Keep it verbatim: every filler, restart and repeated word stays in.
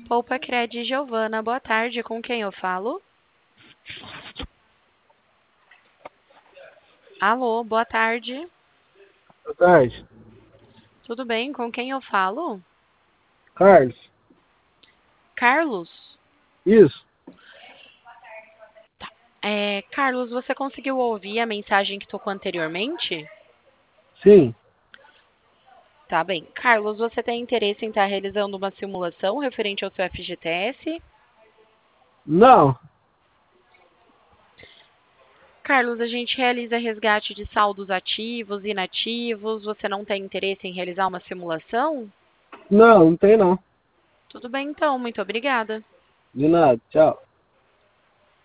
Poupa Cred Giovana, boa tarde, com quem eu falo? Alô, boa tarde. Boa tarde. Tudo bem, com quem eu falo? Carlos. Carlos? Isso. É, Carlos, você conseguiu ouvir a mensagem que tocou anteriormente? Sim. Tá bem. Carlos, você tem interesse em estar realizando uma simulação referente ao seu F G T S? Não. Carlos, a gente realiza resgate de saldos ativos e inativos. Você não tem interesse em realizar uma simulação? Não, não tem não. Tudo bem, então. Muito obrigada. De nada. Tchau.